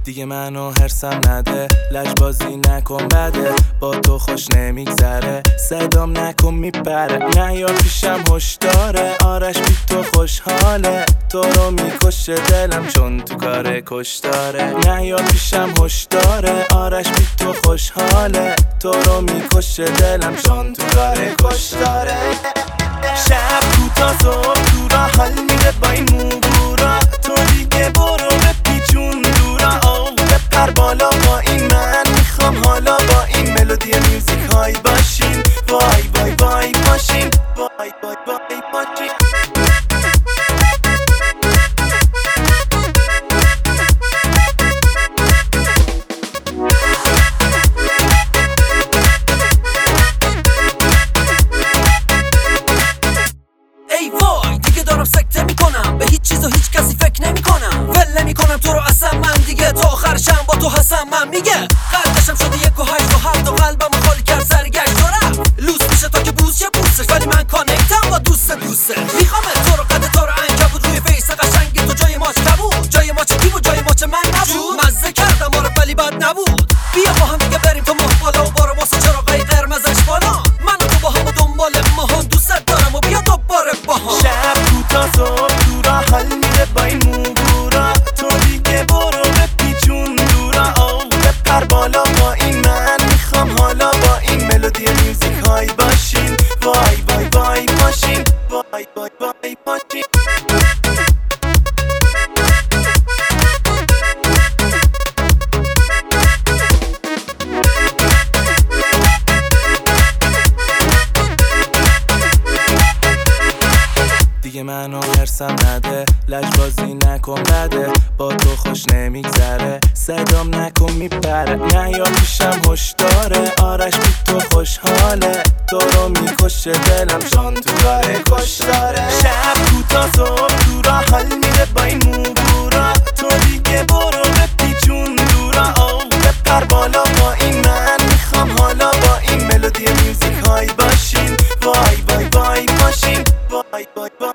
دیگه منو هرسم نده، لجبازی نکن بده، با تو خوش نمیگذره، صدام نکن میپره، نه یا پیشم هشداره، آرش بی تو خوشحاله، تو رو میکشه دلم چون تو کار کشتاره، نه یا پیشم هشداره، آرش بی تو خوشحاله، تو رو میکشه دلم چون تو کار کشتاره. شب کوتا صبح تو را حال میره با این موبورا، تو دیگه برو بپیچون دورا، بپر بالا با این، من میخوام حالا با این ملودی میوزیک های باشین، وای وای وای باشین، وای وای وای باشین. ای وای دیگه دارم سکته میکنم، به هیچ چیز و هیچ کسی فکر نمیکنم، ول نمیکنم تو رو اصلا من دیگه، تا آخرشم با تو هستم من میگه، قلبشم شده 1 و 8 و 7 و قلبم خالی کرد سرگشت و رفت، لوس میشه تا که بوز شه بوسش، ولی من کانکتم با دوست میخوام تو رو قد تو رو عنکبوت، روی فیس قشنگ تو جای ماچ کبود، جای ماچ کی بود جای ماچ من نبود، مزه کردم آره ولی بد نبود، بیا با هم دیگه بریم تو ماه بالا و بارو واسه چراغای قرمزش بالا، من و تو با هم و دنبال ماهان، دوست دارم و بیا دوباره باهام. شب کوتا صبح تو را حال میره با این موبورا، تو دیگه برو بپیچون دورا، بپر بالا با این، من میخوام حالا با این ملودی میوزیک های باشین، وای وای وای باشین، وای وای وای باشین. دیگه منو هرسم نده، لجبازی نکن بده، با تو خوش نمیگذره، صدام نکن میپره، نه یا پیشم هشداره، آرش بی تو خوشحاله، تو رو میکشه دلم چون تو کار کشتاره. شب کوتا صبح تو را حال میره با این موبورا، تو دیگه برو بپیچون دورا، بپر بالا با این، من میخوام حالا با این ملودی میوزیک های باشین، وای وای وای باشین، وای وای وای.